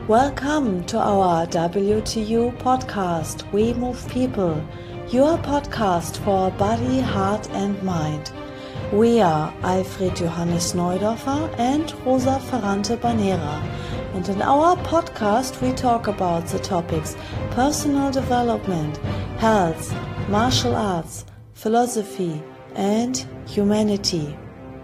Welcome to our WTU podcast, We Move People, your podcast for body, heart and mind. We are Alfred Johannes Neudorfer and Rosa Ferrante Banera, and in our podcast we talk about the topics personal development, health, martial arts, philosophy and humanity.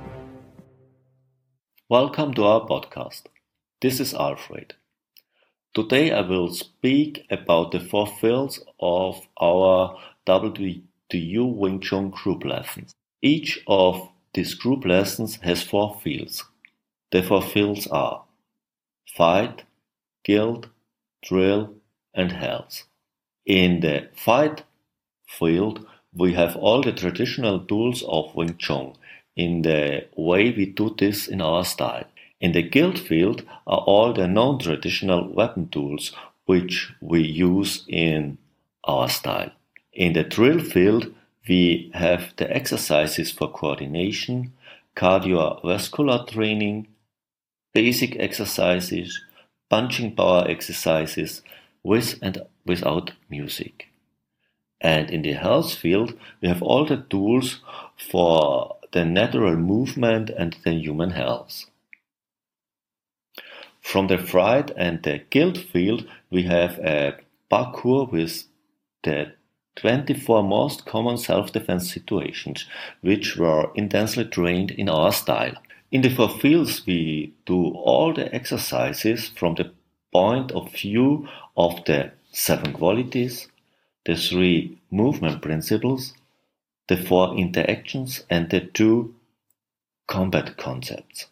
Welcome to our podcast. This is Alfred. Today I will speak about the 4 fields of our WTU Wing Chun group lessons. Each of these group lessons has 4 fields. The 4 fields are fight, guilt, drill and health. In the fight field we have all the traditional tools of Wing Chun in the way we do this in our style. In the guilt field are all the non-traditional weapon tools which we use in our style. In the drill field we have the exercises for coordination, cardiovascular training, basic exercises, punching power exercises with and without music. And in the health field we have all the tools for the natural movement and the human health. From the fight and the guilt field we have a parkour with the 24 most common self-defense situations which were intensely trained in our style. In the 4 fields we do all the exercises from the point of view of the 7 qualities, the 3 movement principles, the 4 interactions and the 2 combat concepts.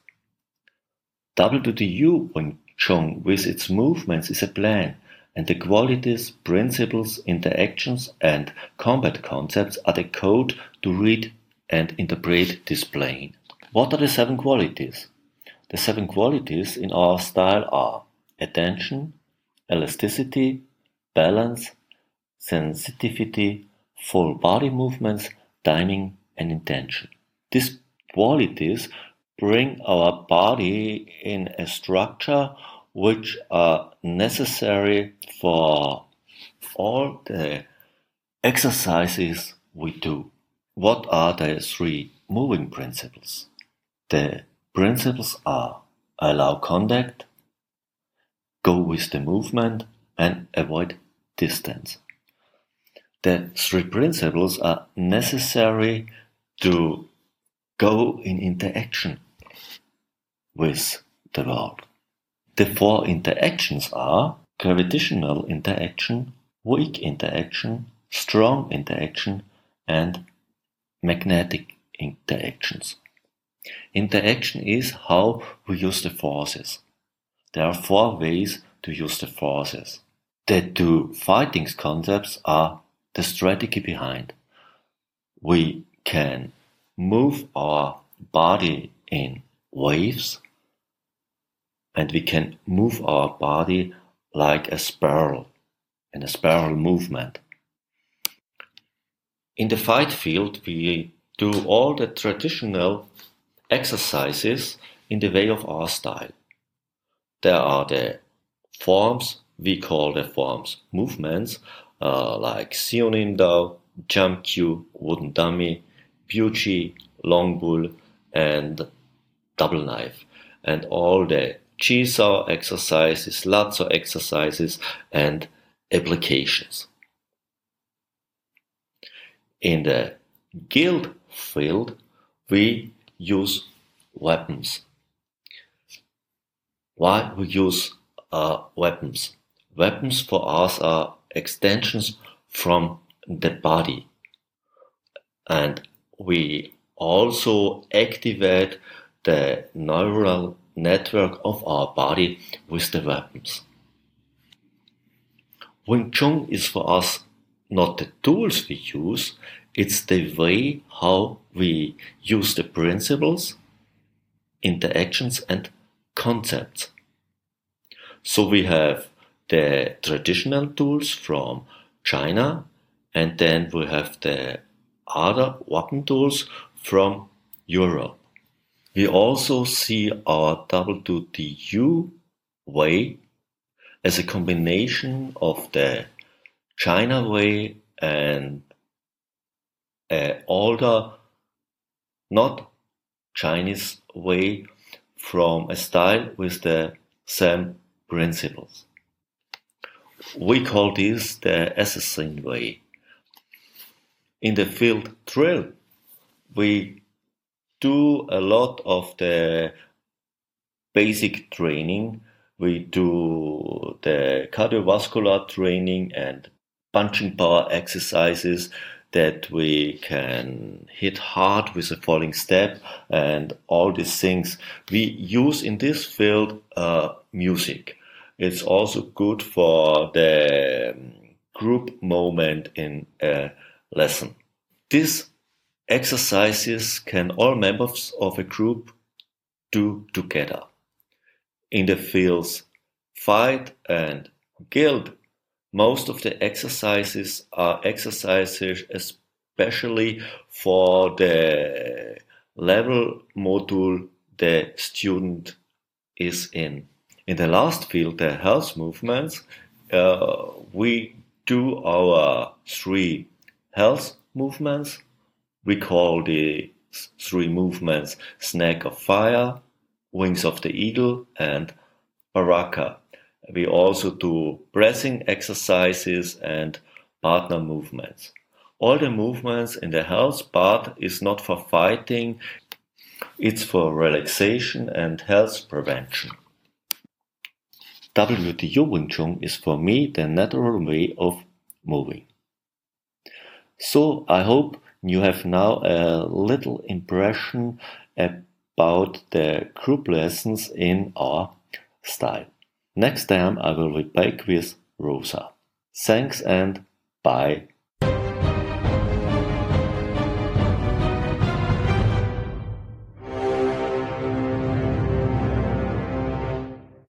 WTU Wing Chun with its movements is a plan, and the qualities, principles, interactions and combat concepts are the code to read and interpret this plane. What are the 7 qualities? The 7 qualities in our style are attention, elasticity, balance, sensitivity, full body movements, timing and intention. These qualities bring our body in a structure which are necessary for all the exercises we do. What are the 3 moving principles? The principles are allow contact, go with the movement and avoid distance. The 3 principles are necessary to go in interaction with the world. The 4 interactions are gravitational interaction, weak interaction, strong interaction and magnetic interactions. Interaction is how we use the forces. There are 4 ways to use the forces. The 2 fighting concepts are the strategy behind. We can move our body in waves and we can move our body like a spiral, in a spiral movement. In the fight field we do all the traditional exercises in the way of our style. There are the forms, we call the forms movements, like Seonin Dao, Jump Q, Wooden Dummy, Buchi, Long Bull and Double Knife, and all the Jigsaw exercises, Lasso exercises and applications. In the guilt field we use weapons. Why we use weapons? Weapons for us are extensions from the body, and we also activate the neural network of our body with the weapons. Wing Chun is for us not the tools we use, it's the way how we use the principles, interactions and concepts. So we have the traditional tools from China, and then we have the other weapon tools from Europe. We also see our WTU way as a combination of the China way and an older, not Chinese way from a style with the same principles. We call this the assassin way. In the field drill, we do a lot of the basic training. We do the cardiovascular training and punching power exercises that we can hit hard with a falling step and all these things. We use in this field music. It's also good for the group moment in a lesson. These exercises can all members of a group do together. In the fields fight and guild, most of the exercises are exercises especially for the level module the student is in. In the last field, the health movements, we do our 3 health movements. We call the 3 movements Snake of Fire, Wings of the Eagle, and Baraka. We also do pressing exercises and partner movements. All the movements in the health part is not for fighting, it's for relaxation and health prevention. WTO Wing Chun is for me the natural way of moving. So I hope you have now a little impression about the group lessons in our style. Next time I will be back with Rosa. Thanks and bye.